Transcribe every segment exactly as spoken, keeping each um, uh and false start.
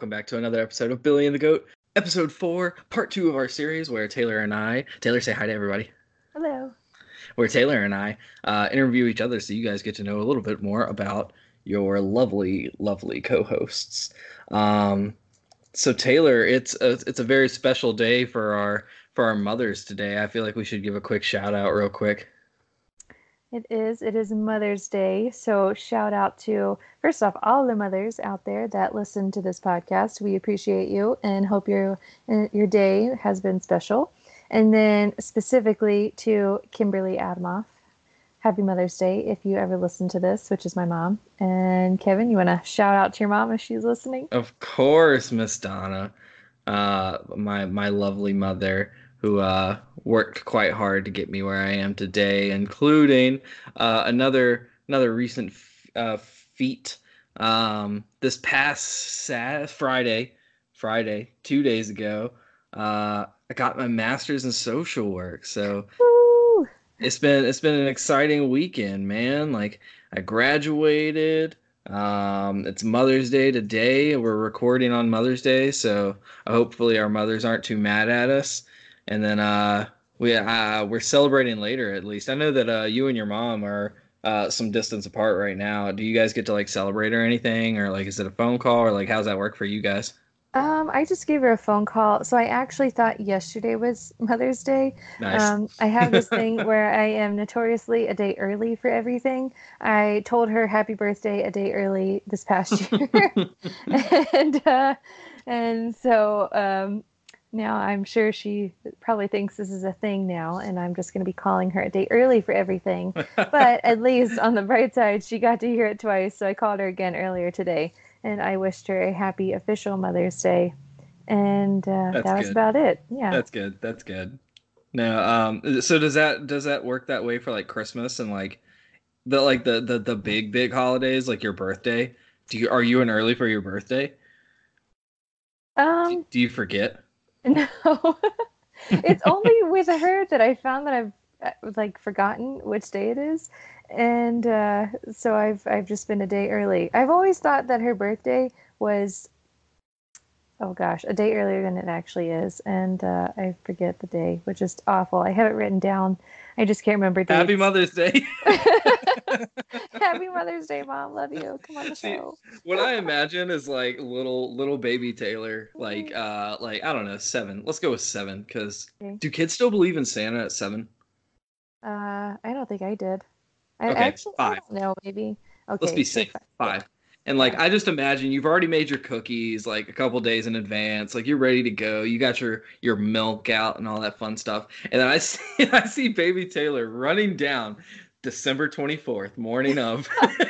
welcome back to another episode of Billy and the Goat, episode four, part two of our series where Taylor and I, Taylor, say hi to everybody. Hello. Where Taylor and I uh, interview each other so you guys get to know a little bit more about your lovely, lovely co-hosts. Um, so Taylor, it's a, it's a very special day for our for our mothers today. I feel like we should give a quick shout out real quick. It is. It is Mother's Day. So shout out to, first off, all the mothers out there that listen to this podcast. We appreciate you and hope your your day has been special. And then specifically to Kimberly Admoff. Happy Mother's Day if you ever listen to this, which is my mom. And Kevin, you want to shout out to your mom if she's listening? Of course, Miss Donna, uh, my my lovely mother, who uh, worked quite hard to get me where I am today, including uh, another another recent uh, feat. Um, this past Sat- Friday, Friday, two days ago, uh, I got my master's in social work. So Woo! it's been it's been an exciting weekend, man. Like I graduated. Um, it's Mother's Day today. We're recording on Mother's Day, so hopefully our mothers aren't too mad at us. And then uh, we uh, we're celebrating later. At least I know that uh, you and your mom are uh, some distance apart right now. Do you guys get to like celebrate or anything, or like is it a phone call, or like how's that work for you guys? Um, I just gave her a phone call. So I actually thought yesterday was Mother's Day. Nice. Um, I have this thing where I am notoriously a day early for everything. I told her happy birthday a day early this past year. and uh, and so um, now I'm sure she probably thinks this is a thing now, and I'm just going to be calling her a day early for everything. But at least on the bright side, she got to hear it twice. So I called her again earlier today. And I wished her a happy official Mother's Day. And uh, that was good. about it. Yeah. That's good. That's good. Now, um, so does that does that work that way for like Christmas and like the like the the, the big big holidays like your birthday? Do you are you an early for your birthday? Um. Do, do you forget? No. It's only with her that I found that I've uh, like forgotten which day it is. And uh, so I've I've just been a day early. I've always thought that her birthday was, oh gosh, a day earlier than it actually is, and uh, I forget the day, which is awful. I have it written down. I just can't remember dates. Happy Mother's Day. Happy Mother's Day, Mom. Love you. Come on the show. See, what I imagine is like little little baby Taylor, like uh like I don't know, seven. Let's go with seven, because Okay. do kids still believe in Santa at seven? Uh, I don't think I did. I Okay, actually I five. don't know, maybe. Okay. Let's be say safe. Five. And like I just imagine you've already made your cookies like a couple days in advance. Like you're ready to go. You got your your milk out and all that fun stuff. And then I see I see baby Taylor running down December twenty-fourth, morning of.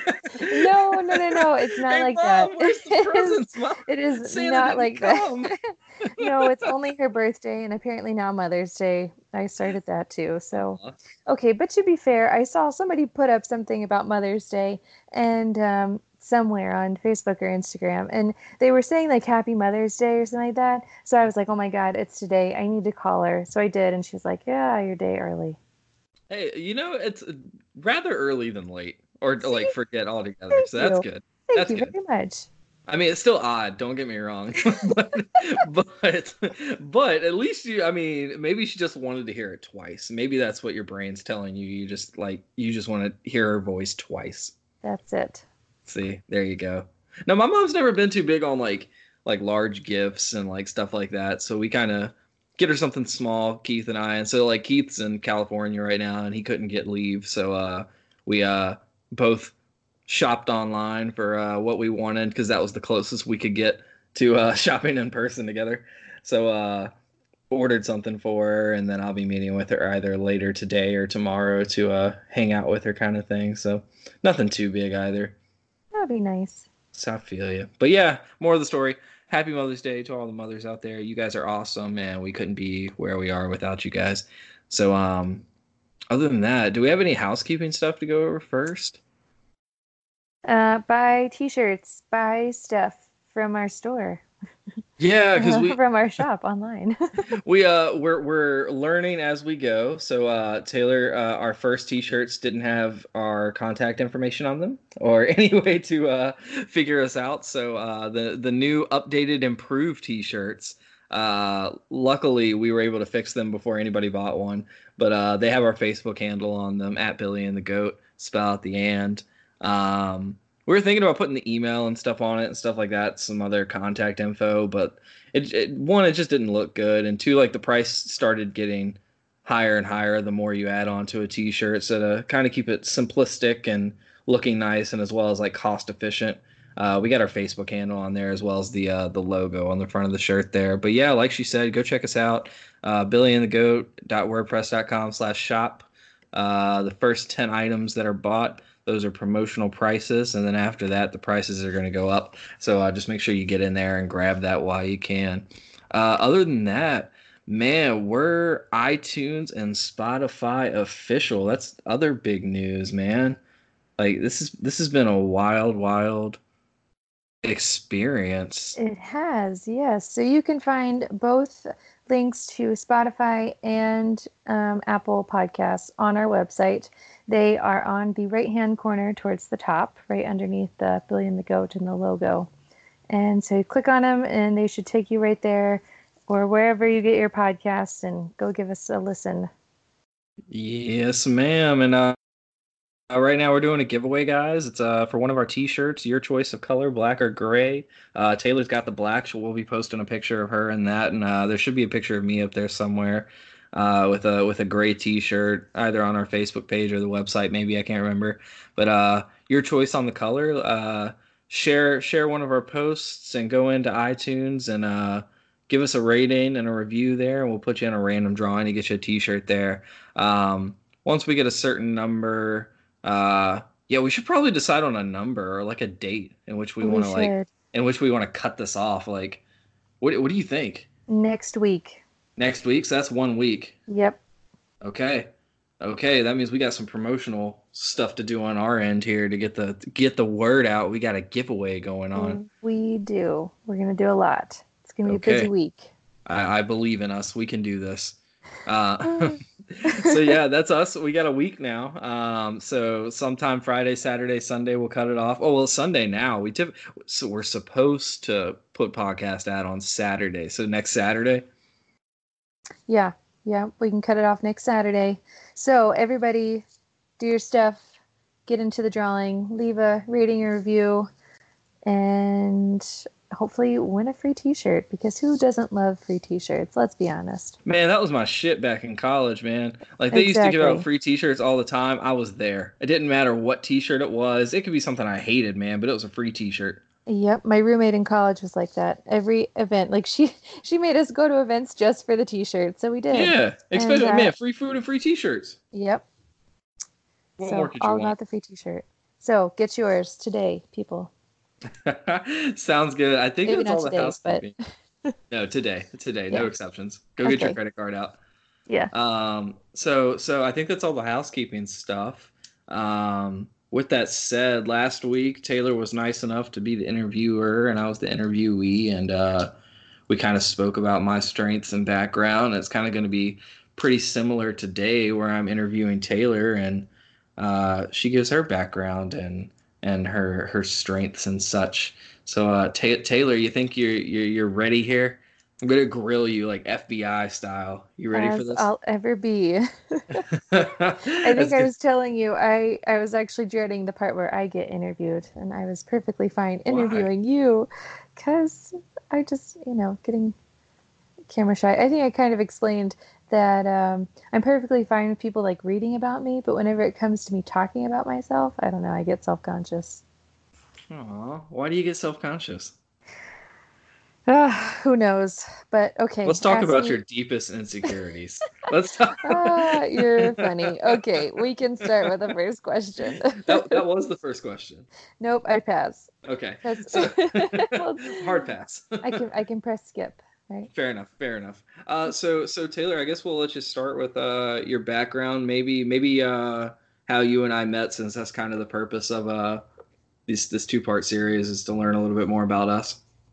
No, no, no, no. It's not Hey, like Mom, that. where's the presents, Mom? It is Santa not didn't like come. that. No, it's only her birthday and apparently now Mother's Day. I started that too. So, okay, but to be fair, I saw somebody put up something about Mother's Day and um, somewhere on Facebook or Instagram, and they were saying like Happy Mother's Day or something like that. So I was like, oh my God, it's today. I need to call her. So I did, and she's like, yeah, you're day early. Hey, you know, it's rather early than late, or See? like forget altogether. Thank So that's you. good. Thank That's you good. very much. I mean, it's still odd. Don't get me wrong, but, but but at least you. I mean, maybe she just wanted to hear it twice. Maybe that's what your brain's telling you. You just like you just want to hear her voice twice. That's it. See, there you go. Now, my mom's never been too big on like like large gifts and like stuff like that. So we kind of get her something small, Keith and I. And so like Keith's in California right now, and he couldn't get leave, so uh, we uh both shopped online for uh, what we wanted because that was the closest we could get to uh, shopping in person together. So uh, ordered something for her, and then I'll be meeting with her either later today or tomorrow to uh, hang out with her, kind of thing. So nothing too big either. That'd be nice. So I feel you. But yeah, more of the story. Happy Mother's Day to all the mothers out there. You guys are awesome, and we couldn't be where we are without you guys. So um, other than that, do we have any housekeeping stuff to go over first? Uh, buy t-shirts, buy stuff from our store. Yeah, because we from our shop online. we uh we're we're learning as we go. So uh Taylor, uh, our first t-shirts didn't have our contact information on them or any way to uh figure us out. So uh the the new updated improved t-shirts, uh luckily we were able to fix them before anybody bought one. But uh they have our Facebook handle on them at Billy and the Goat, spell out the and. Um we were thinking about putting the email and stuff on it and stuff like that, some other contact info, but it, it one, it just didn't look good, and two, like the price started getting higher and higher the more you add on to a t-shirt. So to kind of keep it simplistic and looking nice, and as well as like cost efficient, uh, we got our Facebook handle on there as well as the uh, the logo on the front of the shirt there. But yeah, like she said, go check us out, uh, billy and the goat dot wordpress dot com slash shop. Uh, the first ten items that are bought, those are promotional prices, and then after that, the prices are going to go up. So uh, just make sure you get in there and grab that while you can. Uh, other than that, man, we're iTunes and Spotify official. That's other big news, man. Like this is this has been a wild, wild experience. It has, yes. So you can find both links to Spotify and um, Apple Podcasts on our website. They are on the right-hand corner towards the top, right underneath the Billy and the Goat and the logo. And so you click on them, and they should take you right there or wherever you get your podcasts, and go give us a listen. Yes, ma'am. And uh, Uh, right now we're doing a giveaway, guys. It's uh for one of our t-shirts, your choice of color, black or gray. Uh, Taylor's got the black, so we'll be posting a picture of her in that, and uh, there should be a picture of me up there somewhere, uh, with a with a gray t-shirt, either on our Facebook page or the website. Maybe I can't remember, but uh, your choice on the color. Uh, share share one of our posts and go into iTunes and uh give us a rating and a review there, and we'll put you in a random drawing to get you a t-shirt there. Um, once we get a certain number. Uh, yeah, we should probably decide on a number or like a date in which we We want to like should. in which we want to cut this off. Like, what what do you think? Next week. Next week? So that's one week. Yep. Okay. Okay, that means we got some promotional stuff to do on our end here to get the to get the word out. We got a giveaway going on. We do. We're going to do a lot. It's going to be a busy Okay. week. I, I believe in us. We can do this. Uh, so yeah, that's us. We got a week now. Um, so sometime Friday, Saturday, Sunday, we'll cut it off. Oh well, Sunday now. We tip. So we're supposed to put podcast out on Saturday. So next Saturday. Yeah. Yeah. We can cut it off next Saturday. So everybody, do your stuff. Get into the drawing. Leave a rating or review, and hopefully win a free t-shirt, because who doesn't love free t-shirts? Let's be honest. Man, that was my shit back in college, man. Like they used to give Exactly. out free t-shirts all the time. I was there. It didn't matter what t-shirt it was. It could be something I hated, man, but it was a free t-shirt. Yep, my roommate in college was like that. Every event, like she she made us go to events just for the t-shirt, so we did. Yeah, especially And, uh, man, free food and free t-shirts. Yep. What So more could you all want? about the free t-shirt. So get yours today, people. Sounds good. I think Maybe that's not all the today, housekeeping. but No, today. Today, no Yeah. exceptions. Go get your Okay. credit card out. yeah. Um, so so I think that's all the housekeeping stuff. Um, with that said, last week Taylor was nice enough to be the interviewer and I was the interviewee, and uh, we kind of spoke about my strengths and background. It's kind of going to be pretty similar today, where I'm interviewing Taylor and uh, she gives her background and and her her strengths and such. So uh, Ta- Taylor, you think you're you're you're ready here? I'm gonna grill you like F B I style. You ready As for this? I'll ever be. I I think I was telling you, I, I was actually dreading the part where I get interviewed, and I was perfectly fine interviewing you, because I just, you know, getting camera shy. I think I kind of explained that um, I'm perfectly fine with people like reading about me, but whenever it comes to me talking about myself, I don't know, I get self-conscious. Aw, why do you get self-conscious? Ah, who knows? But okay. Let's talk ask about me- your deepest insecurities. Let's talk. Ah, you're funny. Okay, we can start with the first question. that, that was the first question. Nope, I pass. Okay. That's- So, Well, hard pass. I can I can press skip, right? Fair enough. Fair enough. Uh, so so Taylor, I guess we'll let you start with uh your background, maybe maybe uh how you and I met, since that's kind of the purpose of uh this this two part series, is to learn a little bit more about us.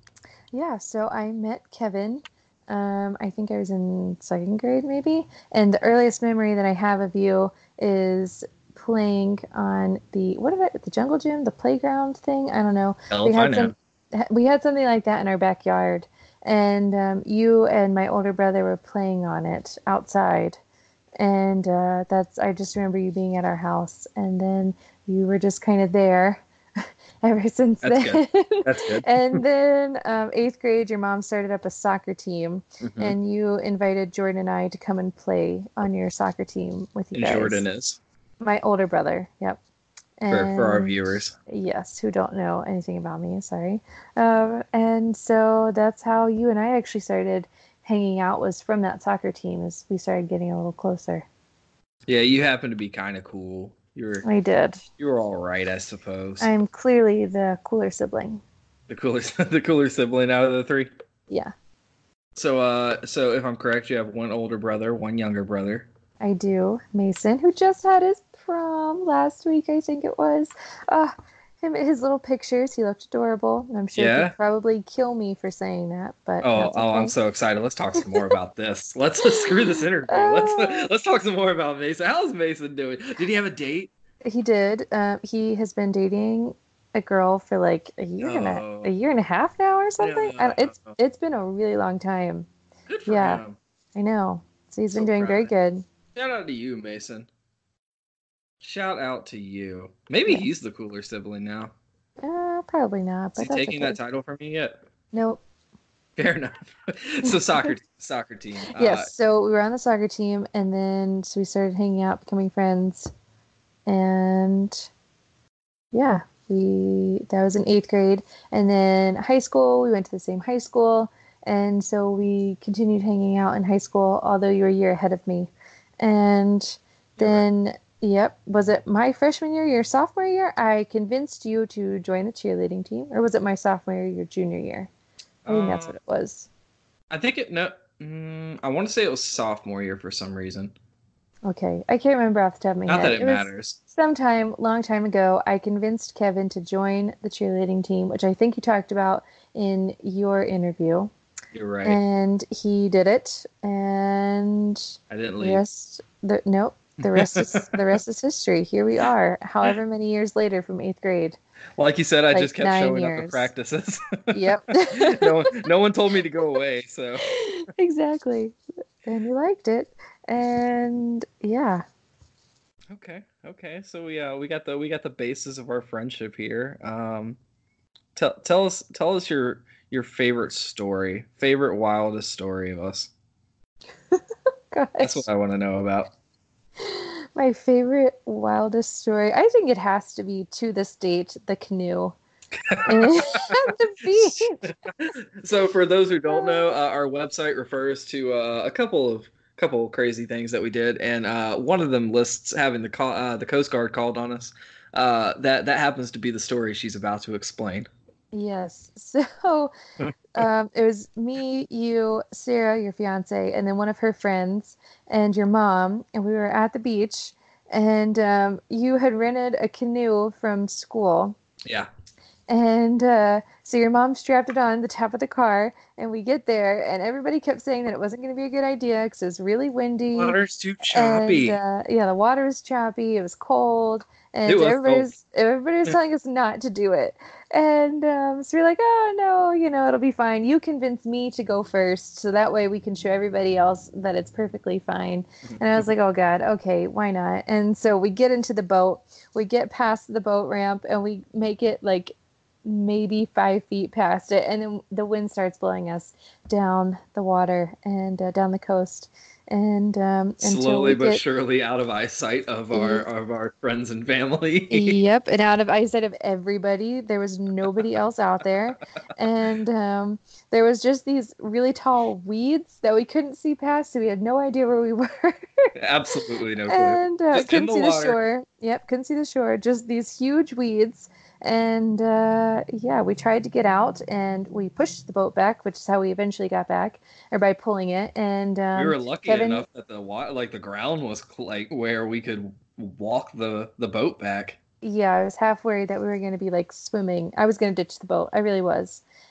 yeah, so I met Kevin. Um, I think I was in second grade, maybe. And the earliest memory that I have of you is playing on the what did I the jungle gym, the playground thing. I don't know. Hell We if I had know. some we had something like that in our backyard, and um, you and my older brother were playing on it outside. And uh, that's I just remember you being at our house, and then you were just kind of there ever since That's good. then. That's good. And then um, eighth grade, your mom started up a soccer team, Hmm. and you invited Jordan and I to come and play on your soccer team with you And Jordan guys. is My older brother, yep. for for our And viewers. yes, who don't know anything about me, sorry. Um, and so that's how you and I actually started hanging out, was from that soccer team as we started getting a little closer. Yeah, you happen to be kind of cool. You're I did. you were all right, I suppose. I'm clearly the cooler sibling. The cooler the cooler sibling out of the three. Yeah, So uh so if I'm correct, you have one older brother, one younger brother. I do. Mason, who just had his prom last week, I think it was. Uh, him, his little pictures, he looked adorable. I'm sure he'd Yeah. probably kill me for saying that, but Oh, that's oh, I'm okay. so excited. Let's talk some more about this. Let's, let's screw this interview. Let's Uh, let's talk some more about Mason. How's Mason doing? Did he have a date? he did. Uh, he has been dating a girl for like a year and a, a No. year and a half now or something. I, No. it's it's been a really long time. Good for Yeah, him. I know. So he's been So doing proud very of him. good. Shout out to you, Mason. Shout out to you. Maybe he's Yes. the cooler sibling now. Uh, probably not, Is he but that's taking that okay. title from you yet? Nope. Fair enough. So soccer soccer team. Uh Yes, so we were on the soccer team, and then so we started hanging out, becoming friends, and yeah, we that was in eighth grade, and then high school, we went to the same high school, and so we continued hanging out in high school, although you were a year ahead of me, and you're right. then yep, was it my freshman year, your sophomore year? I convinced you to join the cheerleading team, or was it my sophomore year, your junior year? I think that's Uh what it was. I think it no mm, I want to say it was sophomore year for some reason. Okay, I can't remember off the top of my Not that head. it It was matters. sometime, long time ago. I convinced Kevin to join the cheerleading team, which I think you talked about in your interview, You're right. and he did it. And I didn't the leave. rest, the nope, the rest is the rest is history. Here we are, however many years later from eighth grade, Like you said, I like just kept nine showing up to years. practices. Yep, no one, no one told me to go away. So exactly. And you liked it, and yeah. okay, okay. So we uh we got the we got the basis of our friendship here. Um, tell tell us tell us your your favorite story, favorite wildest story of us. That's what Gosh. I want to know about. My favorite, wildest story. I think it has to be to this date, the canoe and at the beach. So for those who don't know, Uh, uh, our website refers to uh, a couple of couple of crazy things that we did, and uh, one of them lists having the call, uh, the Coast Guard called on us. Uh, that that happens to be the story she's about to explain. yes. So um, it was me, you, Sarah, your fiance, and then one of her friends, and your mom, and we were at the beach, and um, you had rented a canoe from school. Yeah, And uh, so your mom strapped it on the top of the car, and we get there, and everybody kept saying that it wasn't going to be a good idea because it was really windy, water's too and choppy. uh, yeah, the water was choppy, it was cold, It and was everybody cold. was everybody was telling us not to do it. And um, so we're like, oh no, you know, it'll be fine. You convince me to go first, so that way we can show everybody else that it's perfectly fine. And I was like, oh God, okay, why not? And so we get into the boat, we get past the boat ramp, and we make it like maybe five feet past it, and then the wind starts blowing us down the water and uh, down the coast, and um, until Slowly we but get surely out of eyesight of our of our friends and family. yep, and out of eyesight of everybody. There was nobody else out there, and um, there was just these really tall weeds that we couldn't see past, so we had no idea where we were. Absolutely no clue. And uh, Just in couldn't the see the water. shore. Yep, couldn't see the shore. Just these huge weeds. And uh, yeah, we tried to get out and we pushed the boat back, which is how we eventually got back, or by pulling it. And We um, were lucky Kevin, enough that the water, like the ground was cl- like where we could walk the the boat back. yeah, I was half worried that we were going to be like swimming. I was going to ditch the boat. I really was.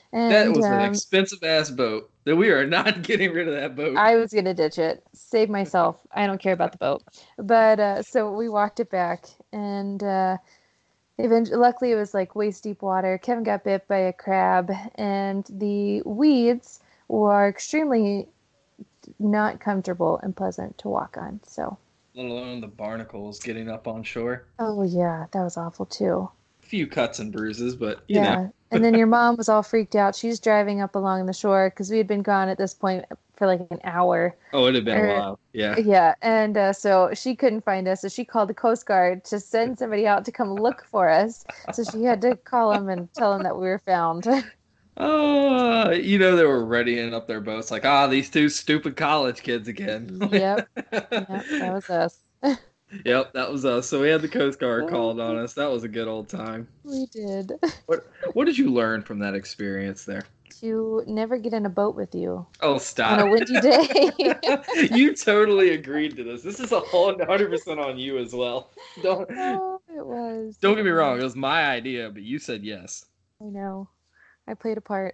That And was an um, expensive ass boat. That we are not getting rid of that boat. I was gonna ditch it, save myself. I don't care about the boat. But uh, so we walked it back, and uh, eventually, luckily, it was like waist deep water. Kevin got bit by a crab, and the weeds were extremely not comfortable and pleasant to walk on. So, Let alone the barnacles getting up on shore. oh yeah, that was awful too. A few cuts and bruises, but you know. Yeah. And then your mom was all freaked out. She's driving up along the shore because we had been gone at this point for like an hour. Oh, it had been a Or while. Yeah. yeah, and uh, so she couldn't find us, so she called the Coast Guard to send somebody out to come look for us. So she had to call them and tell them that we were found. Oh, you know they were readying up their boats, like, ah, these two stupid college kids again. Yep, yep, that was us. Yep, that was us. So we had the Coast Guard called on us. That was a good old time. We did. What What did you learn from that experience there? To never get in a boat with you Oh, on stop. a windy day. You totally agreed to this. This is a whole one hundred percent on you as well. Don't Oh, it was. don't It get me wrong. was. It was my idea, but you said yes. I know. I played a part.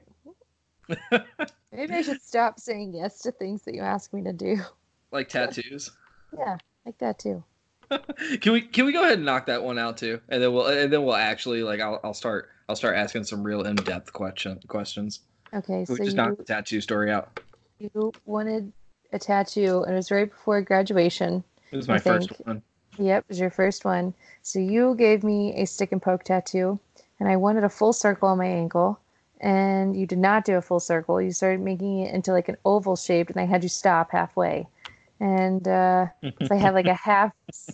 Maybe I should stop saying yes to things that you ask me to do. Like tattoos. Yeah, like that too. Can we can we go ahead and knock that one out too, and then we'll and then we'll actually like I'll I'll start I'll start asking some real in depth question questions. Okay, Can so we just you knock the tattoo story out? you wanted a tattoo, and it was right before graduation. It was I my first think. one. Yep, it was your first one. So you gave me a stick and poke tattoo, and I wanted a full circle on my ankle, and you did not do a full circle. You started making it into like an oval shape, and I had you stop halfway. And uh, so I had like a half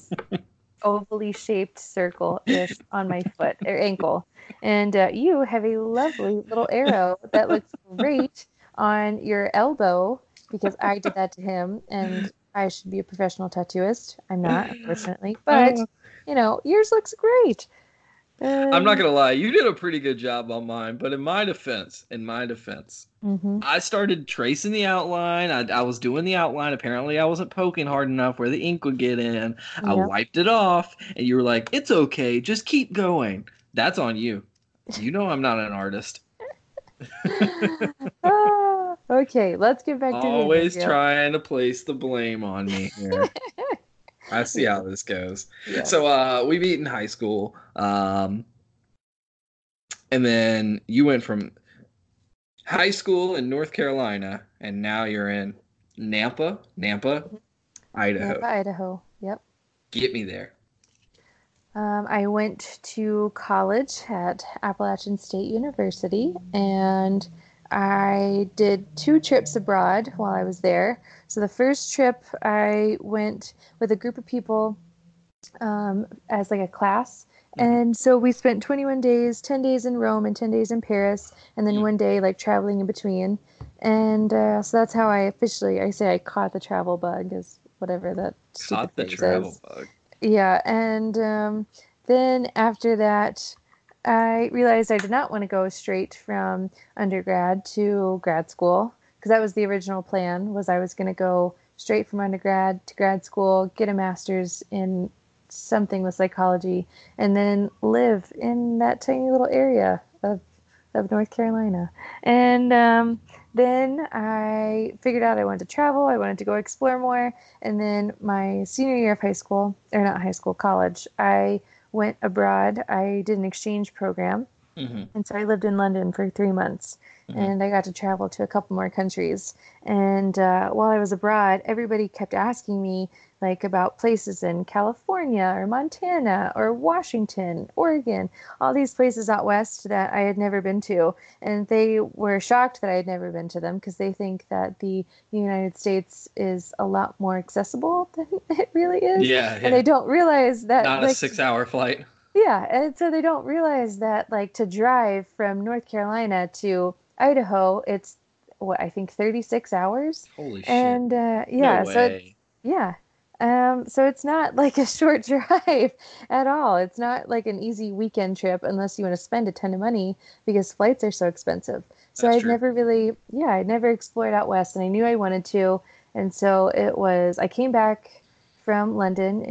ovally shaped circle ish on my foot or ankle. And uh, you have a lovely little arrow that looks great on your elbow because I did that to him, and I should be a professional tattooist. I'm not, unfortunately, but Uh, you know, yours looks great. I'm not Um, gonna lie, you did a pretty good job on mine, but in my defense, in my defense, mhm. I started tracing the outline. I, I was doing the outline. Apparently, I wasn't poking hard enough where the ink would get in. I Yep. wiped it off, and you were like, "It's okay, just keep going." That's on you. You know I'm not an artist. Ah, okay, let's get back to the Always interview. trying to place the blame on me here. I see how this goes. Yeah. So uh, we meet in high school, um, and then you went from high school in North Carolina, and now you're in Nampa, Nampa, Idaho. Nampa, Idaho. Yep. Get me there. Um, I went to college at Appalachian State University, and I did two trips abroad while I was there. So the first trip, I went with a group of people um, as like a class. And so we spent twenty-one days, ten days in Rome and ten days in Paris, and then Mm. one day like traveling in between. And uh, so that's how I officially, I say I caught the travel bug, is whatever that stupid Caught the phrase travel is. bug. Yeah, and um, then after that, I realized I did not want to go straight from undergrad to grad school because that was the original plan. Was I was going to go straight from undergrad to grad school, get a master's in something with psychology, and then live in that tiny little area of of North Carolina. And um, then I figured out I wanted to travel. I wanted to go explore more. And then my senior year of high school, or not high school, college, I went abroad. I did an exchange program. Mm-hmm. And so I lived in London for three months. Mm-hmm. And I got to travel to a couple more countries. And uh, while I was abroad, everybody kept asking me like about places in California or Montana or Washington, Oregon, all these places out west that I had never been to. And they were shocked that I had never been to them because they think that the United States is a lot more accessible than it really is. Yeah, yeah. And they don't realize that Not a like, six-hour flight. yeah, and so they don't realize that like to drive from North Carolina to Idaho, it's what I think thirty-six hours. Holy shit. And uh, yeah, No so it's, way. yeah. Um, so it's not like a short drive at all. It's not like an easy weekend trip unless you want to spend a ton of money because flights are so expensive. So That's I'd true. never really, yeah, I'd never explored out west, and I knew I wanted to. And so it was, I came back from London in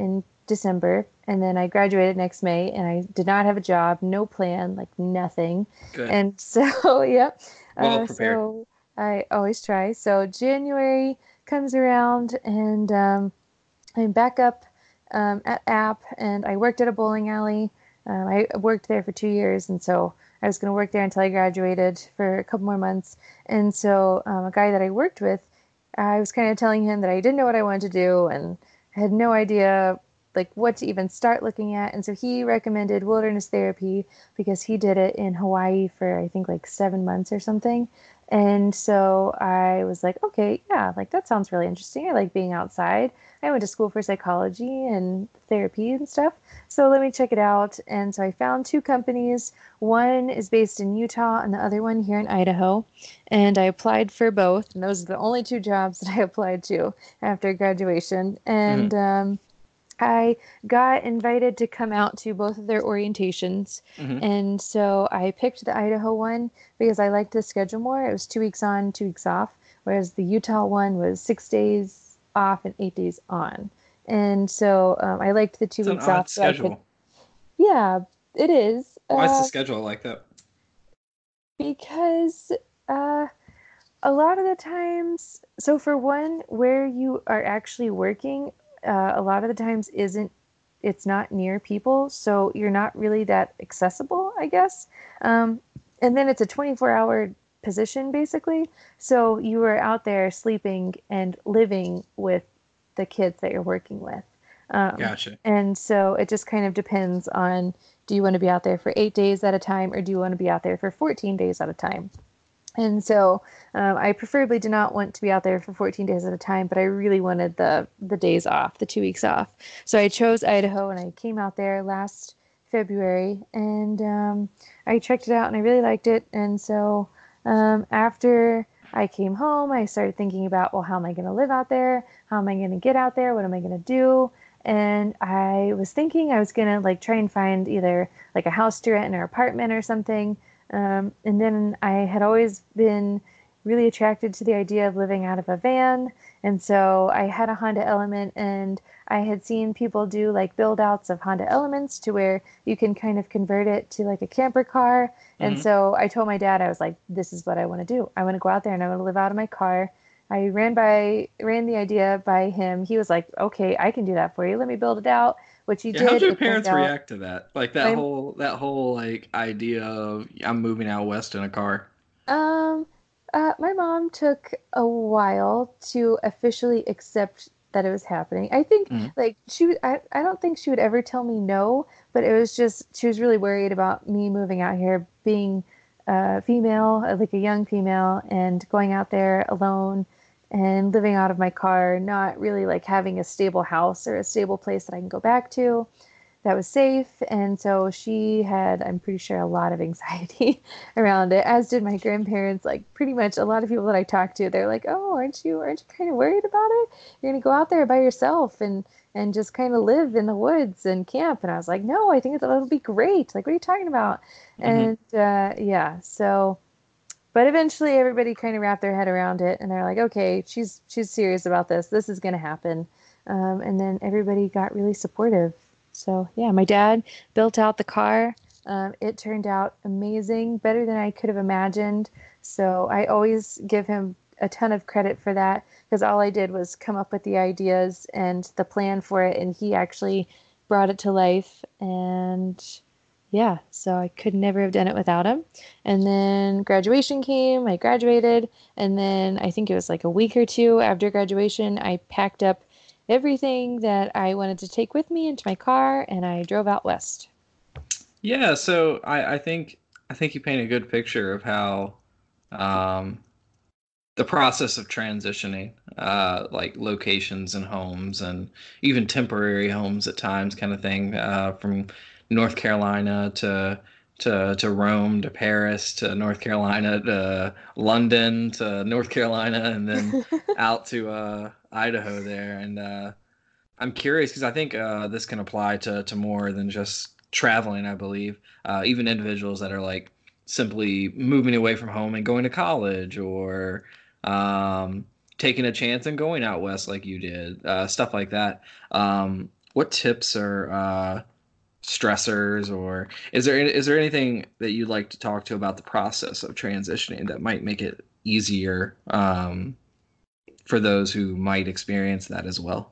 December, and then I graduated next May, and I did not have a job, no plan, like nothing. Good. And so, yep. Well Uh, prepared. so I always try. So January comes around, and um, I'm back up um, at App, and I worked at a bowling alley. Um, I worked there for two years, and so I was going to work there until I graduated for a couple more months. And so um, a guy that I worked with, I was kind of telling him that I didn't know what I wanted to do, and I had no idea like what to even start looking at. And so he recommended wilderness therapy because he did it in Hawaii for I think like seven months or something. And so I was like, okay, yeah, like that sounds really interesting. I like being outside. I went to school for psychology and therapy and stuff. So let me check it out. And so I found two companies. One is based in Utah and the other one here in Idaho. And I applied for both. And those are the only two jobs that I applied to after graduation. Hmm. And um, I got invited to come out to both of their orientations. Hmm. And so I picked the Idaho one because I liked the schedule more. It was two weeks on, two weeks off, whereas the Utah one was six days off and eight days on. And so um, I liked the two It's an weeks odd off so I could, schedule. yeah, it is. Why is the Uh, schedule like that? because uh, a lot of the times, so for one, where you are actually working, uh, a lot of the times isn't, it's not near people, so you're not really that accessible, I guess. Um, and then it's a twenty-four hour position, basically. So you are out there sleeping and living with the kids that you're working with. Um, Gotcha. and so it just kind of depends on, do you want to be out there for eight days at a time, or do you want to be out there for fourteen days at a time? And so um, I preferably did not want to be out there for fourteen days at a time, but I really wanted the the days off, the two weeks off. So I chose Idaho, and I came out there last February, and um, I checked it out, and I really liked it. And so um, after I came home, I started thinking about, well, how am I going to live out there? How am I going to get out there? What am I going to do? And I was thinking I was going to like try and find either like a house to rent in an apartment or something. Um, and then I had always been really attracted to the idea of living out of a van. And so I had a Honda Element, and I had seen people do like build outs of Honda Elements to where you can kind of convert it to like a camper car. And Hmm. so I told my dad, I was like, this is what I want to do. I want to go out there and I want to live out of my car. I ran by ran the idea by him. He was like, okay, I can do that for you. Let me build it out, which he Yeah, how'd did. your It turned parents out react to that? Like that my whole that whole like idea of I'm moving out west in a car. Um, uh, my mom took a while to officially accept that it was happening. I think Hmm. like she would, I, I don't think she would ever tell me no, but it was just she was really worried about me moving out here, being a female, uh, like a young female, and going out there alone and living out of my car, not really like having a stable house or a stable place that I can go back to that was safe. And so she had, I'm pretty sure, a lot of anxiety around it, as did my grandparents. Like pretty much a lot of people that I talked to, they're like, "Oh, aren't you aren't you kind of worried about it? You're gonna go out there by yourself and and just kind of live in the woods and camp." And I was like, "No, I think it'll, it'll be great. Like, what are you talking about?" Hmm. And uh, yeah, so. But eventually, everybody kind of wrapped their head around it, and they're like, "Okay, she's she's serious about this. This is gonna happen." Um, and then everybody got really supportive. So yeah, my dad built out the car. Um, it turned out amazing, better than I could have imagined. So I always give him a ton of credit for that because all I did was come up with the ideas and the plan for it, and he actually brought it to life. And yeah, so I could never have done it without him. And then graduation came, I graduated, and then I think it was like a week or two after graduation, I packed up everything that I wanted to take with me into my car, and I drove out west. Yeah, so I, I think I think you paint a good picture of how um, the process of transitioning, uh, like locations and homes and even temporary homes at times, kind of thing, uh, from North Carolina to to to Rome to Paris to North Carolina to London to North Carolina and then out to uh, Idaho there. And uh, I'm curious because I think uh, this can apply to to more than just traveling. I believe uh, even individuals that are like simply moving away from home and going to college or um, taking a chance and going out west like you did, uh, stuff like that. Um, what tips or uh, stressors, or is there is there anything that you'd like to talk to about the process of transitioning that might make it easier um, for those who might experience that as well?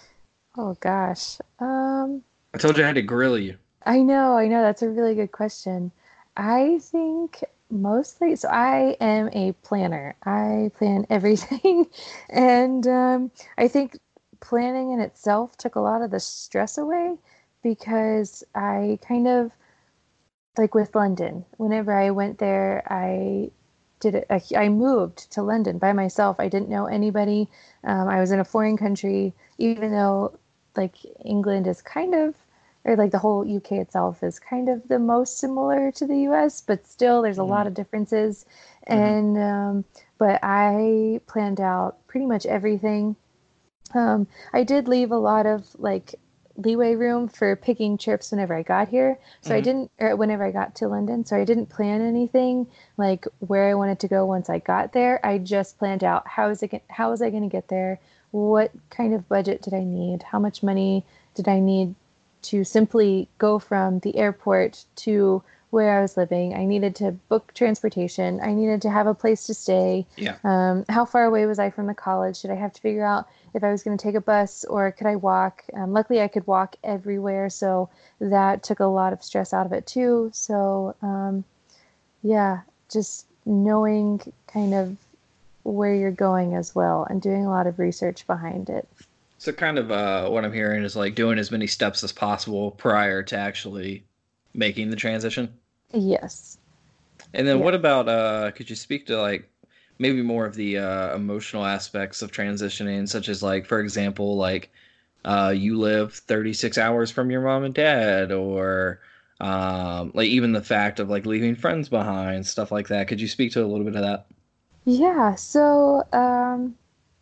Oh gosh. Um, I told you I had to grill you. I know, I know. That's a really good question. I think mostly, so I am a planner. I plan everything. And um, I think planning in itself took a lot of the stress away because I kind of, like with London, whenever I went there, I did it. I, I moved to London by myself. I didn't know anybody. Um, I was in a foreign country, even though like England is kind of, or like the whole U K itself is kind of the most similar to the U S, but still there's a lot Hmm. of differences. Hmm. And um, but I planned out pretty much everything. um, I did leave a lot of like leeway room for picking trips whenever I got here. So I Hmm. didn't, or whenever I got to London. So I didn't plan anything like where I wanted to go once I got there. I just planned out how is it, how was I going to get there? What kind of budget did I need? How much money did I need to simply go from the airport to where I was living? I needed to book transportation. I needed to have a place to stay. Yeah. Um, how far away was I from the college? Did I have to figure out if I was going to take a bus or could I walk? Um, luckily, I could walk everywhere, so that took a lot of stress out of it too. So, um, yeah, just knowing kind of where you're going as well and doing a lot of research behind it. So kind of uh, what I'm hearing is like doing as many steps as possible prior to actually making the transition. Yes. And then Yeah. what about uh could you speak to like maybe more of the uh emotional aspects of transitioning, such as like for example, like uh you live thirty-six hours from your mom and dad, or um like even the fact of like leaving friends behind, stuff like that. Could you speak to a little bit of that? Yeah. So, um,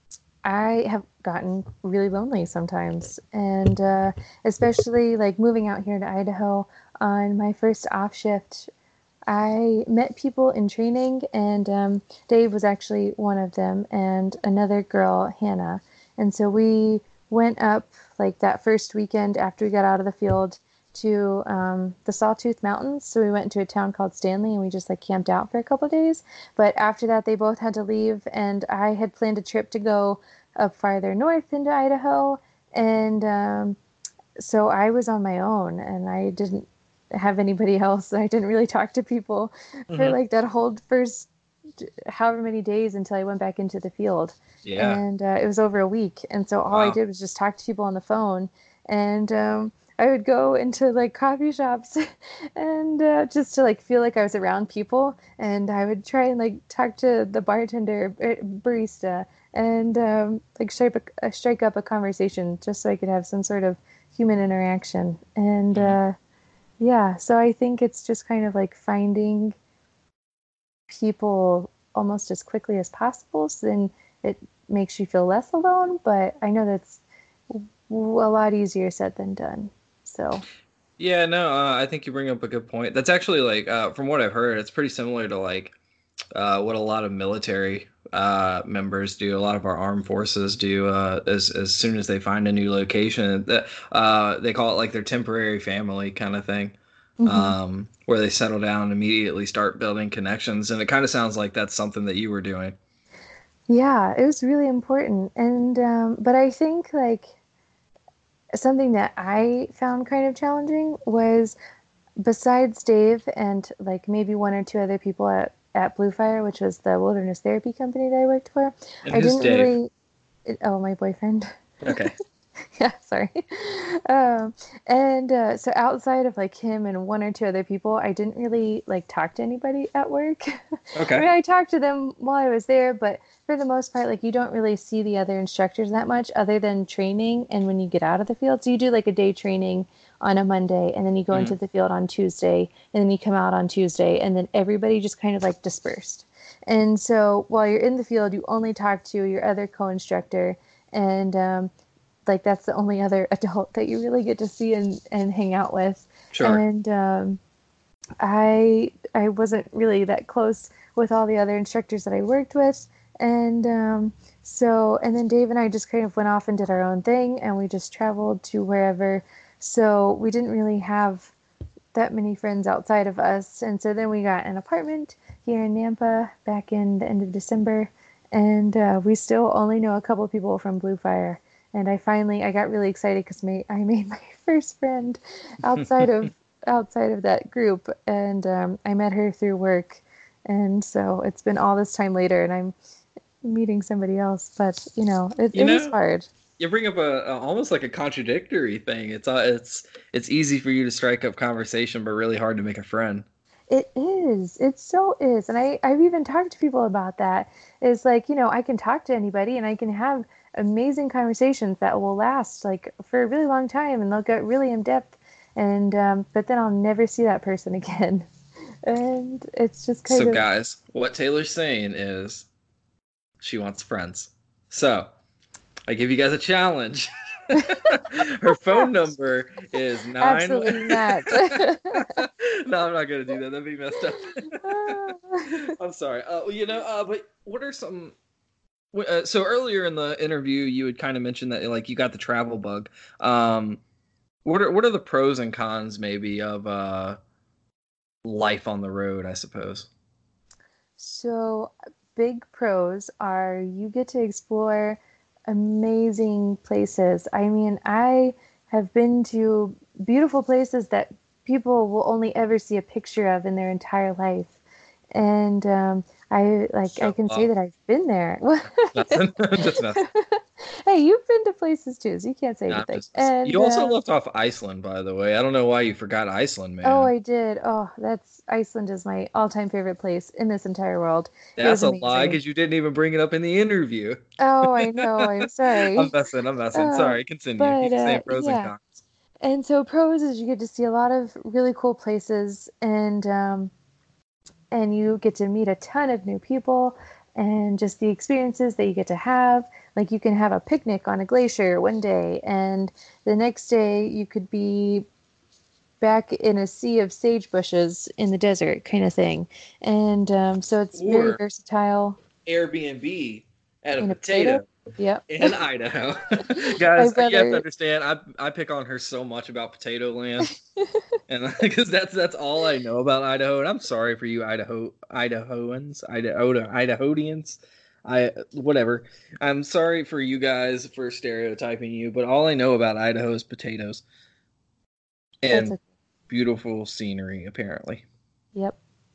I have gotten really lonely sometimes, and uh, especially like moving out here to Idaho on my first off shift. I met people in training, and um, Dave was actually one of them, and another girl, Hannah. And so we went up like that first weekend after we got out of the field to um, the Sawtooth Mountains. So we went to a town called Stanley, and we just like camped out for a couple of days. But after that, they both had to leave, and I had planned a trip to go up farther north into Idaho, and um, so I was on my own and I didn't have anybody else. I didn't really talk to people for Hmm. like that whole first however many days until I went back into the field. Yeah. And uh, it was over a week. And so all I Wow. did was just talk to people on the phone. And um, I would go into like coffee shops and uh, just to like feel like I was around people. And I would try and like talk to the bartender, uh, barista, and um, like strike, a, strike up a conversation just so I could have some sort of human interaction. And Hmm. uh, yeah, so I think it's just kind of like finding people almost as quickly as possible. So then it makes you feel less alone. But I know that's a lot easier said than done. So, Yeah, no, uh, I think you bring up a good point. That's actually like uh from what I've heard, it's pretty similar to like uh, what a lot of military uh, members do, a lot of our armed forces do, uh, as as soon as they find a new location, that uh, they call it like their temporary family kind of thing, mhm. um, where they settle down and immediately start building connections. And it kind of sounds like that's something that you were doing. Yeah, it was really important. And, um, but I think like something that I found kind of challenging was besides Dave and like maybe one or two other people at, at Blue Fire, which was the wilderness therapy company that I worked for, And I who's didn't Dave? really, oh, my boyfriend. Okay. Yeah, sorry. Um, and uh, so outside of like him and one or two other people, I didn't really like talk to anybody at work. I Okay. mean, I talked to them while I was there, but for the most part, like you don't really see the other instructors that much other than training and when you get out of the field. So you do like a day training on a Monday and then you go into Hmm. the field on Tuesday and then you come out on Tuesday and then everybody just kind of like dispersed. And so while you're in the field, you only talk to your other co-instructor and um, like that's the only other adult that you really get to see and, and hang out with. Sure. And um, I I wasn't really that close with all the other instructors that I worked with. And um, so, and then Dave and I just kind of went off and did our own thing, and we just traveled to wherever. So we didn't really have that many friends outside of us. And so then we got an apartment here in Nampa back in the end of December, and uh, we still only know a couple people from Blue Fire. And I finally, I got really excited because I made my first friend outside of outside of that group, and um, I met her through work. And so it's been all this time later, and I'm meeting somebody else. But you know, it, You it is know, hard. you bring up a, a almost like a contradictory thing. It's uh, it's it's easy for you to strike up conversation, but really hard to make a friend. It is. It so is. And I, I've even talked to people about that. It's like, you know, I can talk to anybody and I can have amazing conversations that will last like for a really long time and they'll get really in depth. And, um, but then I'll never see that person again. And it's just kind So, of. guys, what Taylor's saying is she wants friends. So, I give you guys a challenge. Her phone number is nine. Absolutely not. No, I'm not gonna do that. That'd be messed up. I'm sorry. Uh, you know, uh, but what are some? Uh, so earlier in the interview, you had kind of mentioned that like you got the travel bug. Um, what are what are the pros and cons maybe of uh, life on the road? I suppose. So, big pros are you get to explore amazing places. I mean, I have been to beautiful places that people will only ever see a picture of in their entire life. And um, I like Show I can say off. that I've been there. Nothing. Just nothing. Hey, you've been to places too, so you can't say No, I'm anything. just messing. And You also uh, left off Iceland, by the way. I don't know why you forgot Iceland, oh, man. I did. Oh, that's Iceland is my all-time favorite place in this entire world. It was That's a lie amazing. because you didn't even bring it up in the interview. Oh, I know. I'm I'm sorry. messing. I'm messing. Uh, Sorry. Continue. You but were uh, saying pros and yeah. cons. And so pros is you get to see a lot of really cool places and um, and you get to meet a ton of new people and just the experiences that you get to have. Like you can have a picnic on a glacier one day and the next day you could be back in a sea of sage bushes in the desert kind of thing. And um, so it's very Or versatile. Airbnb at a In a potato. potato Yep. in Idaho. My Guys, you have to brother. understand, I I pick on her so much about Potato Land, and because that's that's all I know about Idaho. And I'm sorry for you, Idaho Idahoans, Idaho Idahoans. I whatever. I'm sorry for you guys for stereotyping you, but all I know about Idaho is potatoes That's and a beautiful scenery, apparently. yep.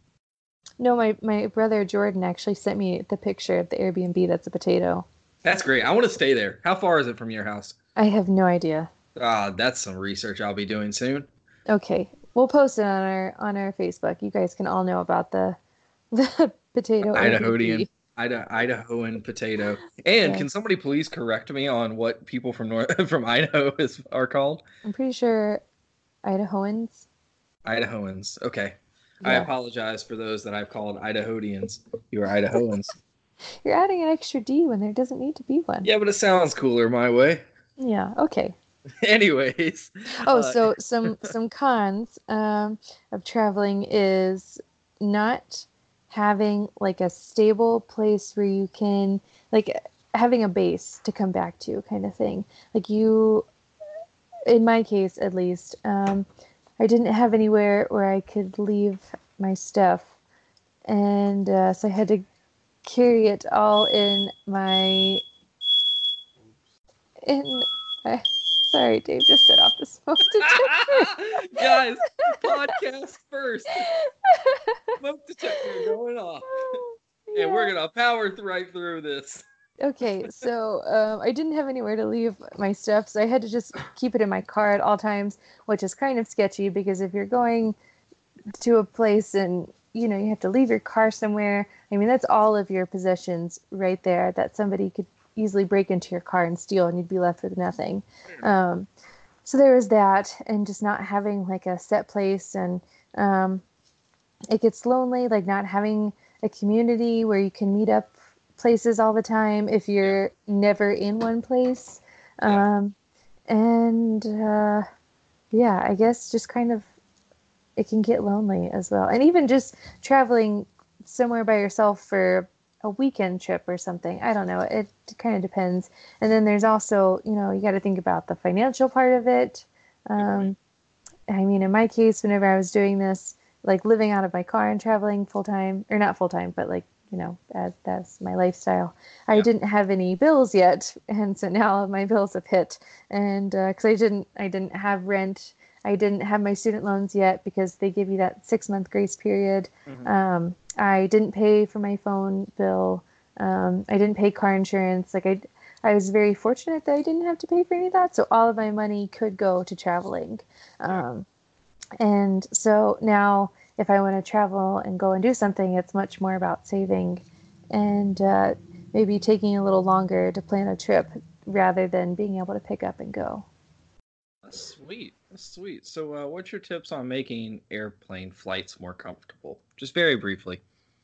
No, my, my brother Jordan actually sent me the picture of the Airbnb that's a potato. That's great. I want to stay there. How far is it from your house? I have no idea. Ah, that's some research I'll be doing soon. Okay, we'll post it on our on our Facebook. You guys can all know about the the potato Idahoan, Airbnb. Ida, Idahoan potato. And Yes, can somebody please correct me on what people from North from Idaho is are called? I'm pretty sure Idahoans. Idahoans. Okay. I Yeah, apologize for those that I've called Idahoans. You are Idahoans. you're adding an extra D when there doesn't need to be one. Yeah, but it sounds cooler my way. Yeah. Okay. Anyways, Oh, uh, so some some cons um, of traveling is not having like a stable place where you can like having a base to come back to kind of thing. Like you, in my case at least, um, I didn't have anywhere where I could leave my stuff, and uh, so I had to carry it all in my in. Uh, sorry, Dave just set off the smoke detector. guys, podcast first. Smoke detector going off. And we're Yeah. going to power th- right through this. Okay, so um, I didn't have anywhere to leave my stuff, so I had to just keep it in my car at all times, which is kind of sketchy because if you're going to a place and you know you have to leave your car somewhere, I mean that's all of your possessions right there that somebody could easily break into your car and steal, and you'd be left with nothing. Um, so there was that, and just not having like a set place, and um, it gets lonely, like not having a community where you can meet up places all the time if Yeah. you're never in one place. Yeah. Um, and uh, yeah, I guess just kind of it can get lonely as well. And even just traveling somewhere by yourself for a weekend trip or something. I don't know. It kind of depends. And then there's also, you know, you got to think about the financial part of it. Um, I mean, in my case, whenever I was doing this, like living out of my car and traveling full time, or not full time, but like, you know, as, that's my lifestyle. I Yeah. didn't have any bills yet, and so now my bills have hit. And because uh, I didn't, I didn't have rent, I didn't have my student loans yet because they give you that six month grace period. Mm-hmm. Um, I didn't pay for my phone bill. Um, I didn't pay car insurance. Like I, I was very fortunate that I didn't have to pay for any of that, so all of my money could go to traveling. Um, and so now, if I want to travel and go and do something, it's much more about saving and uh, maybe taking a little longer to plan a trip rather than being able to pick up and go. That's sweet. That's sweet. So, uh, what's your tips on making airplane flights more comfortable? Just very briefly.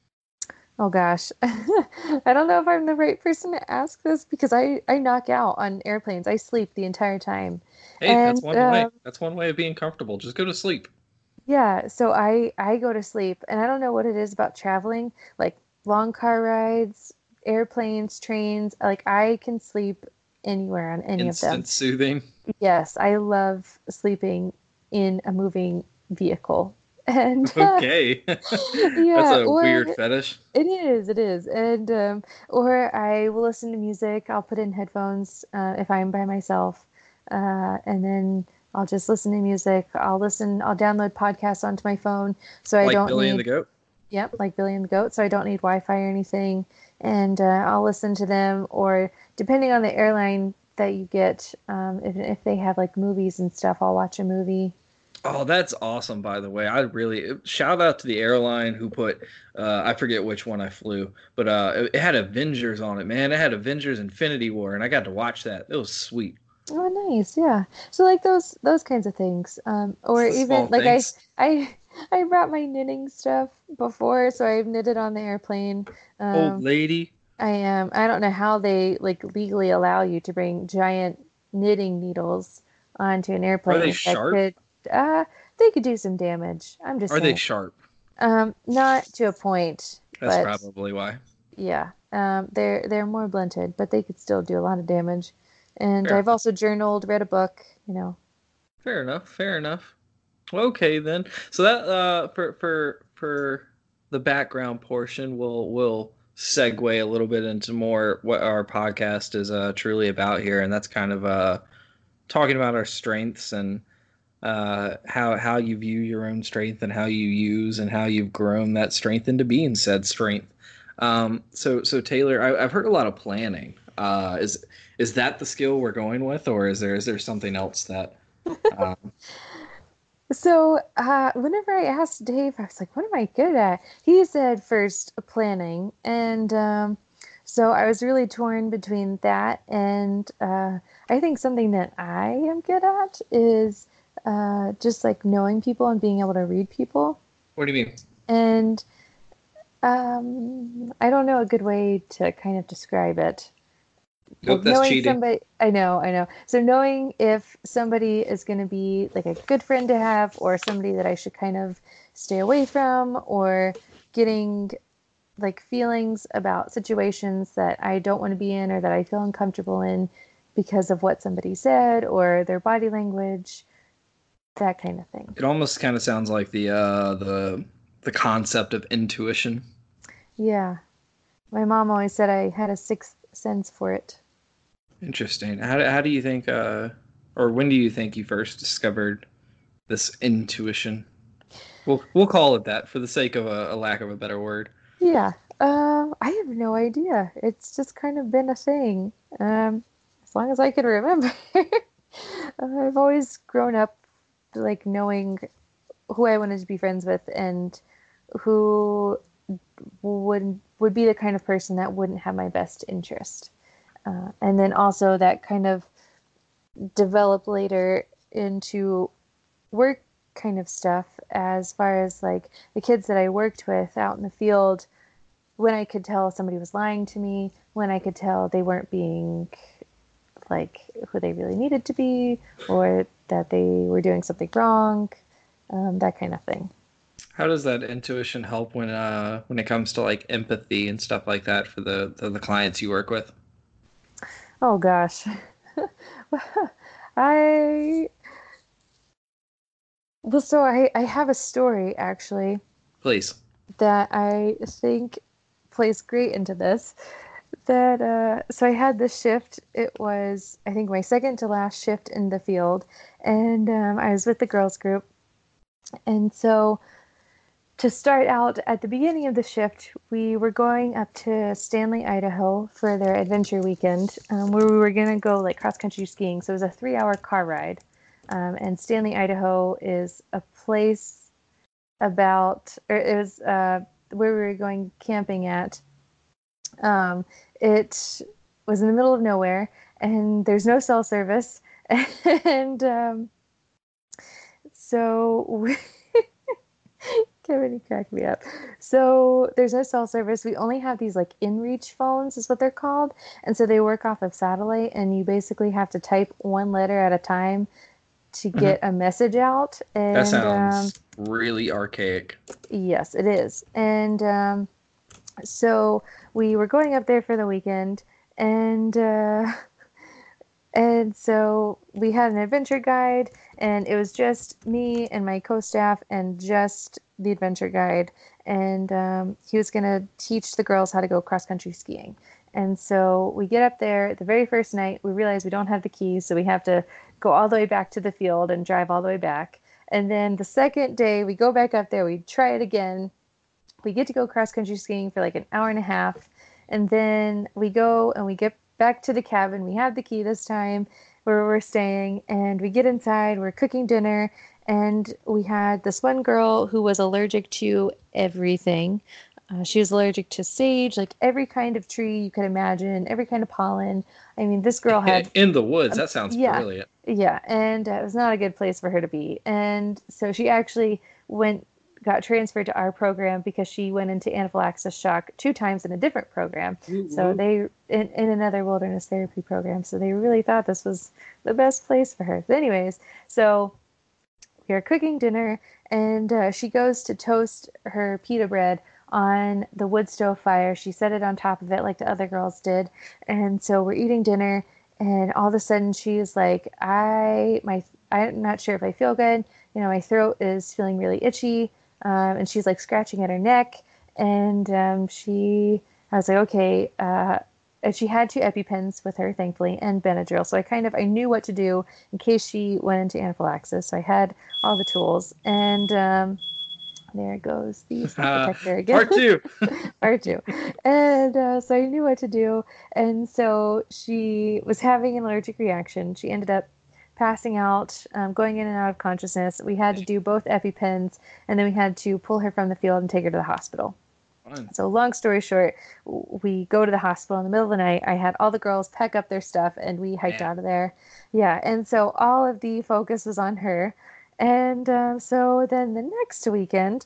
Oh gosh, I don't know if I'm the right person to ask this because I, I knock out on airplanes. I sleep the entire time. Hey, And that's one um, way. That's one way of being comfortable. Just go to sleep. yeah, so I I go to sleep and I don't know what it is about traveling, like long car rides, airplanes, trains, like I can sleep anywhere on any of them. Instant soothing. Yes, I love sleeping in a moving vehicle. And uh, Okay. That's yeah, a or weird fetish. it is, it is. And um, or I will listen to music. I'll put in headphones uh, if I'm by myself. Uh, and then I'll just listen to music. I'll listen, I'll download podcasts onto my phone so I Like don't Billy and the need, Goat. yep, like Billy and the Goat, so I don't need Wi-Fi or anything. And uh, I'll listen to them, or depending on the airline that you get, um, if, if they have like movies and stuff, I'll watch a movie. Oh, that's awesome, by the way. I really shout out to the airline who put uh I forget which one I flew, but uh it, it had Avengers on it, man. It had Avengers Infinity War and I got to watch that. It was sweet. Oh, nice. Yeah. So like those those kinds of things. Um, It's or the even small like I things. I I brought my knitting stuff before, so I've knitted on the airplane. Old Um, lady. I am. I don't know how they like legally allow you to bring giant knitting needles onto an Are they airplane that sharp? could uh they could do some damage. I'm just Are they saying. sharp? Um, not to a point, That's but probably why. yeah. Um, they're they're more blunted, but they could still do a lot of damage. And Fair I've enough. also journaled, read a book, you know. Fair enough. Fair enough. Okay then. So that uh for for for the background portion, we'll we'll segue a little bit into more what our podcast is uh truly about here, and that's kind of uh talking about our strengths and uh how how you view your own strength and how you use and how you've grown that strength into being said strength. Um so so Taylor, I, I've heard a lot of planning. Uh is is that the skill we're going with, or is there is there something else that um So, uh, whenever I asked Dave, I was like, what am I good at? He said first planning. And um, so I was really torn between that and uh, I think something that I am good at is uh, just like knowing people and being able to read people. what do you mean? And um, I don't know a good way to kind of describe it. Nope, Like that's knowing cheating. somebody, I know, I know. So knowing if somebody is going to be like a good friend to have or somebody that I should kind of stay away from, or getting like feelings about situations that I don't want to be in or that I feel uncomfortable in because of what somebody said or their body language, that kind of thing. It almost kind of sounds like the uh the the concept of intuition. Yeah. My mom always said I had a sixth sense for it. Interesting. How do, how do you think uh or when do you think you first discovered this intuition? We'll we'll call it that for the sake of a, a lack of a better word. Yeah. Um, I have no idea. It's just kind of been a thing. Um, as long as I can remember. I've always grown up like knowing who I wanted to be friends with and who would would be the kind of person that wouldn't have my best interest. Uh, and then also that kind of developed later into work kind of stuff as far as like the kids that I worked with out in the field, when I could tell somebody was lying to me, when I could tell they weren't being like who they really needed to be, or that they were doing something wrong, um, that kind of thing. How does that intuition help when uh when it comes to like empathy and stuff like that for the the, the clients you work with? Oh gosh. I well, so I I have a story actually Please. that I think plays great into this. That uh, so I had this shift. It was I think my second to last shift in the field, and um, I was with the girls group. And so to start out at the beginning of the shift, we were going up to Stanley, Idaho for their adventure weekend, um, where we were gonna go like cross country skiing. So it was a three hour car ride, um, and Stanley, Idaho is a place about, or it was uh, where we were going camping at. Um, it was in the middle of nowhere, and there's no cell service, and um, so we, Kevin, you cracked me up. So there's no cell service. We only have these like InReach phones, is what they're called, and so they work off of satellite, and you basically have to type one letter at a time to Hmm. get a message out. That And um, sounds really archaic. yes, it is. And um, so we were going up there for the weekend, and uh, and so we had an adventure guide, and it was just me and my co-staff and just the adventure guide. And um, he was going to teach the girls how to go cross-country skiing. And so we get up there the very first night, we realize we don't have the keys, so we have to go all the way back to the field and drive all the way back. And then the second day, we go back up there, we try it again. We get to go cross-country skiing for like an hour and a half. And then we go and we get back to the cabin. We have the key this time where we're staying, and we get inside, we're cooking dinner, and we had this one girl who was allergic to everything. Uh, she was allergic to sage, like every kind of tree you could imagine, every kind of pollen. I mean, this girl had, In the woods. um, That sounds yeah, brilliant. yeah, and uh, it was not a good place for her to be. And so she actually went got transferred to our program because she went into anaphylaxis shock two times in a different program. Woo So woo. they in, in another wilderness therapy program. So they really thought this was the best place for her. But anyways, so we are cooking dinner, and uh, she goes to toast her pita bread on the wood stove fire. She set it on top of it like the other girls did. And so we're eating dinner, and all of a sudden she's like, I my I'm not sure if I feel good. You know, my throat is feeling really itchy. Um, and she's like scratching at her neck. And um, she, I was like, okay. Uh, and she had two EpiPens with her, thankfully, and Benadryl. So I kind of I knew what to do in case she went into anaphylaxis. So I had all the tools. And um, there goes the smoke Uh, detector again. part two. Part two. And uh, so I knew what to do. And so she was having an allergic reaction. She ended up passing out, um, going in and out of consciousness. We had to do both EpiPens, and then we had to pull her from the field and take her to the hospital. Fun. So long story short, we go to the hospital in the middle of the night. I had all the girls pack up their stuff, and we hiked Man. out of there. Yeah, and so all of the focus was on her. And um, so then the next weekend,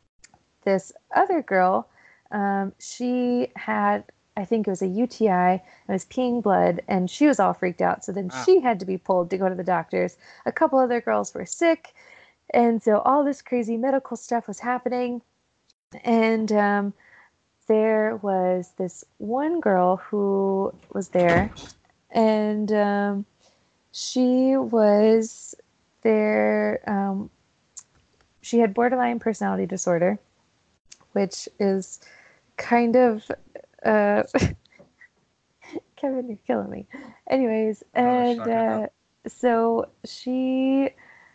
this other girl, um, she had, I think it was a U T I, and it was peeing blood, and she was all freaked out. So then Ah. she had to be pulled to go to the doctors. A couple other girls were sick, and so all this crazy medical stuff was happening. And um, there was this one girl who was there, and um, she was there. Um, she had borderline personality disorder, which is kind of uh Kevin, you're killing me. Anyways, I don't know what you're and talking about. uh so she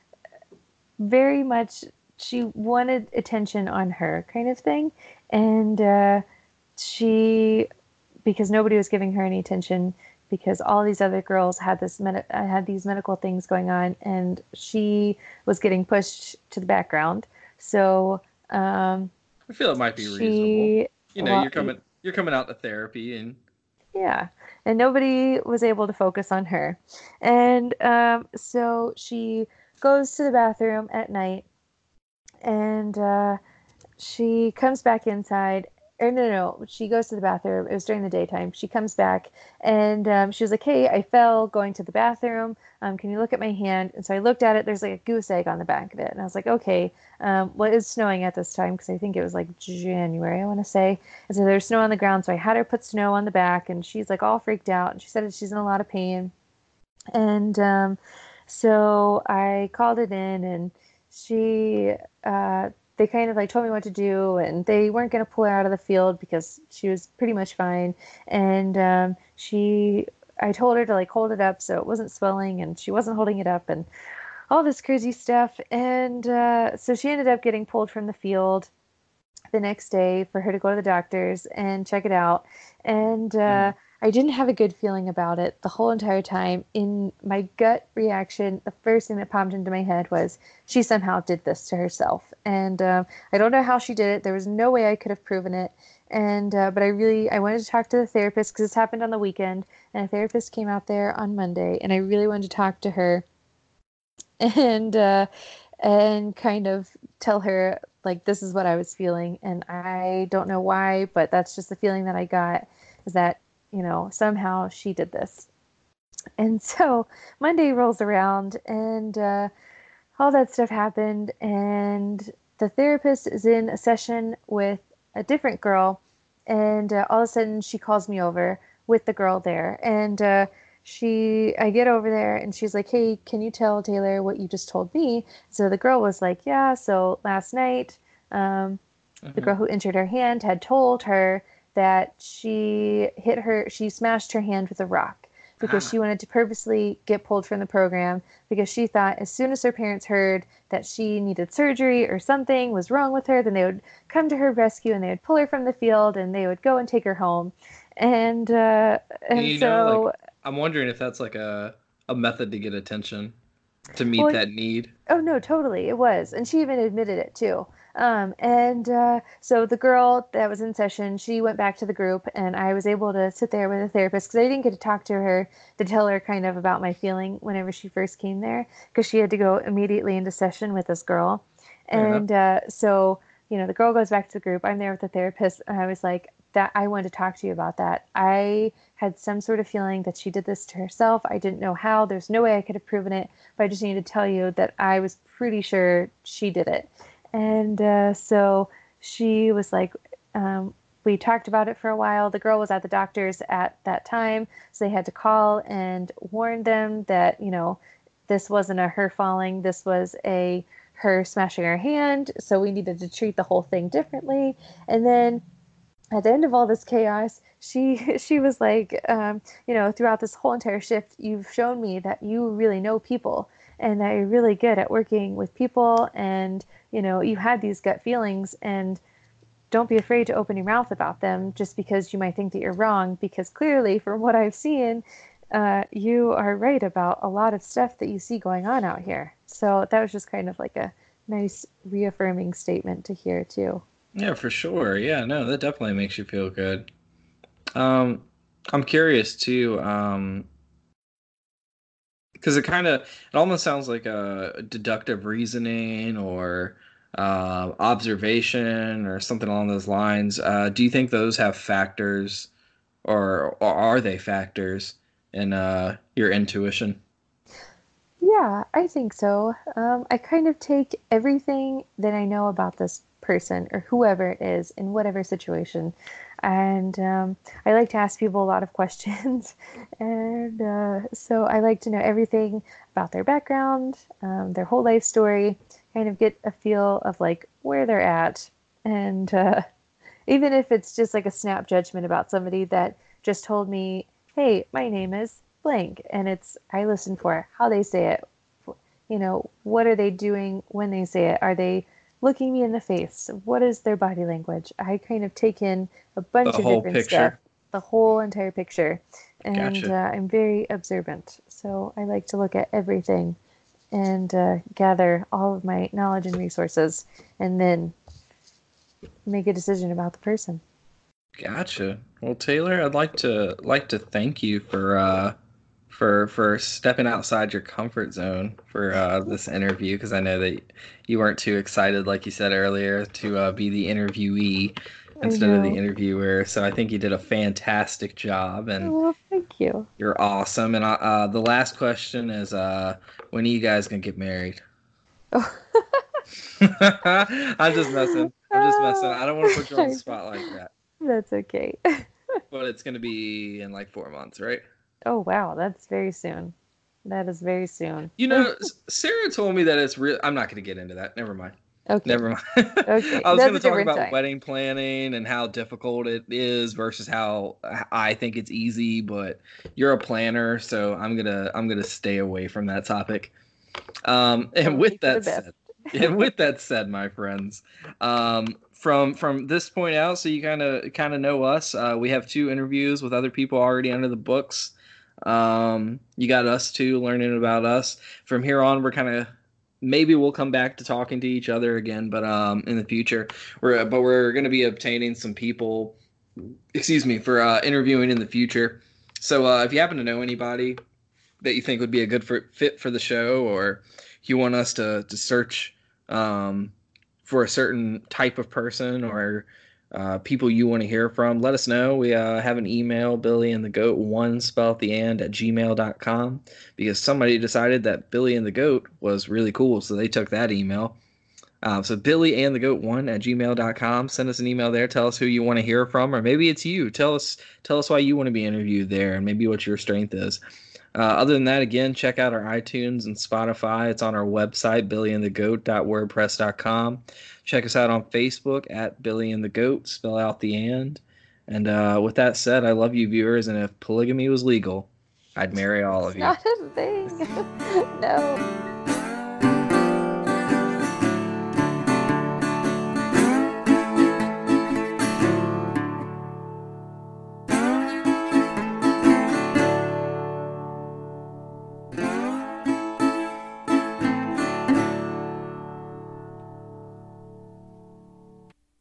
very much she wanted attention on her kind of thing. And uh she because nobody was giving her any attention because all these other girls had this med- had these medical things going on, and she was getting pushed to the background. So um I feel it might be reasonable. she You know, well you're coming you're coming out to therapy and yeah, and nobody was able to focus on her. And um, so she goes to the bathroom at night, and uh, she comes back inside. or no, no, no, she goes to the bathroom. It was during the daytime. She comes back and um, she was like, "Hey, I fell going to the bathroom. Um, can you look at my hand?" And so I looked at it. There's like a goose egg on the back of it, and I was like, "Okay, um, well, it's snowing at this time because I think it was like January, I want to say." And so there's snow on the ground, so I had her put snow on the back, and she's like all freaked out, and she said that she's in a lot of pain, and um, so I called it in, and she. Uh, they kind of like told me what to do, and they weren't going to pull her out of the field because she was pretty much fine. And um, she, I told her to like hold it up so it wasn't swelling, and she wasn't holding it up, and all this crazy stuff. And uh, so she ended up getting pulled from the field the next day for her to go to the doctors and check it out. And uh, Mm. I didn't have a good feeling about it the whole entire time. In my gut reaction, the first thing that popped into my head was she somehow did this to herself. And um, I don't know how she did it. There was no way I could have proven it. And uh, but I really I wanted to talk to the therapist because this happened on the weekend, and a therapist came out there on Monday, and I really wanted to talk to her and uh, and kind of tell her like this is what I was feeling, and I don't know why, but that's just the feeling that I got is that you know somehow she did this. And so Monday rolls around, and uh, all that stuff happened, and the therapist is in a session with a different girl, and uh, all of a sudden she calls me over with the girl there, and uh, she I get over there, and she's like, "Hey, can you tell Taylor what you just told me?" So the girl was like, "Yeah, so last night um, the Mhm. girl who injured her hand had told her that she hit her she smashed her hand with a rock because Ah, she wanted to purposely get pulled from the program because she thought as soon as her parents heard that she needed surgery or something was wrong with her, then they would come to her rescue and they would pull her from the field and they would go and take her home. And uh, and you know, like so, I'm wondering if that's like a a method to get attention to meet well, that need. oh no, totally, it was, and she even admitted it too. Um, and uh, so the girl that was in session, she went back to the group, and I was able to sit there with a therapist because I didn't get to talk to her to tell her kind of about my feeling whenever she first came there because she had to go immediately into session with this girl. Fair enough. And uh, so, you know, the girl goes back to the group. I'm there with the therapist, and I was like, that I wanted to talk to you about that. I had some sort of feeling that she did this to herself. I didn't know how. There's no way I could have proven it, but I just needed to tell you that I was pretty sure she did it. And uh, so she was like, um, we talked about it for a while. The girl was at the doctor's at that time, so they had to call and warn them that, you know, this wasn't a her falling, this was a her smashing her hand. So we needed to treat the whole thing differently. And then at the end of all this chaos, she she was like, um, you know, throughout this whole entire shift, you've shown me that you really know people and that you're really good at working with people, and you know, you had these gut feelings, and don't be afraid to open your mouth about them just because you might think that you're wrong, because clearly, from what I've seen, uh, you are right about a lot of stuff that you see going on out here. So that was just kind of like a nice reaffirming statement to hear too. Yeah, for sure. Yeah, no, that definitely makes you feel good. Um, I'm curious too, um, because it kind of it almost sounds like a deductive reasoning or uh, observation or something along those lines. Uh, do you think those have factors, or, or are they factors in uh, your intuition? Yeah, I think so. Um, I kind of take everything that I know about this person or whoever it is in whatever situation. And um, I like to ask people a lot of questions. And uh, so I like to know everything about their background, um, their whole life story, kind of get a feel of like where they're at. And uh, even if it's just like a snap judgment about somebody that just told me, hey, my name is blank, and it's I listen for how they say it. You know, what are they doing when they say it? Are they looking me in the face? What is their body language? I kind of take in a The bunch of whole different stuff, picture. the whole entire picture, and uh, Gotcha. I'm very observant. So I like to look at everything and uh, gather all of my knowledge and resources, and then make a decision about the person. Gotcha. Well, Taylor, I'd like to like to thank you for uh for for stepping outside your comfort zone for uh this interview because I know that you weren't too excited, like you said earlier, to uh, be the interviewee. instead of the know. interviewer. So I think you did a fantastic job, and Well, thank you. you're awesome. And uh, uh, the last question is, uh, when are you guys gonna get married? Oh. I'm just messing. I'm just messing. I don't want to put you on the spot like that. That's okay. But it's gonna be in like four months, right? Oh, wow. That's very soon. That is very soon. You know, Sarah told me that it's real. I'm not gonna get into that. Never mind. Okay. Never mind. Okay. I was going to That's a talk different about time. wedding planning and how difficult it is versus how I think it's easy, but you're a planner, so I'm going to I'm going to stay away from that topic. Um, and Only with for the that best. said, and with that said, my friends, um, from from this point out, so you kind of kind of know us. Uh, we have two interviews with other people already under the books. Um, you got us too, learning about us. From here on, we're kind of maybe we'll come back to talking to each other again, but um, in the future, we're but we're going to be obtaining some people, excuse me, for uh, interviewing in the future. So uh, if you happen to know anybody that you think would be a good for, fit for the show, or you want us to to search um, for a certain type of person or uh, people you want to hear from, let us know. We uh, have an email, Billy and the Goat one spelled the and at gmail dot com, because somebody decided that Billy and the Goat was really cool, so they took that email. Uh, so Billy and the Goat one at gmail dot com. Send us an email there. Tell us who you want to hear from, or maybe it's you. Tell us tell us why you want to be interviewed there, and maybe what your strength is. Uh, other than that, again, check out our iTunes and Spotify. It's on our website, billy and the goat dot wordpress dot com. Check us out on Facebook at Billy and the Goat, spell out the and. And uh, with that said, I love you, viewers, and if polygamy was legal, I'd marry all of It's you. not a thing. No.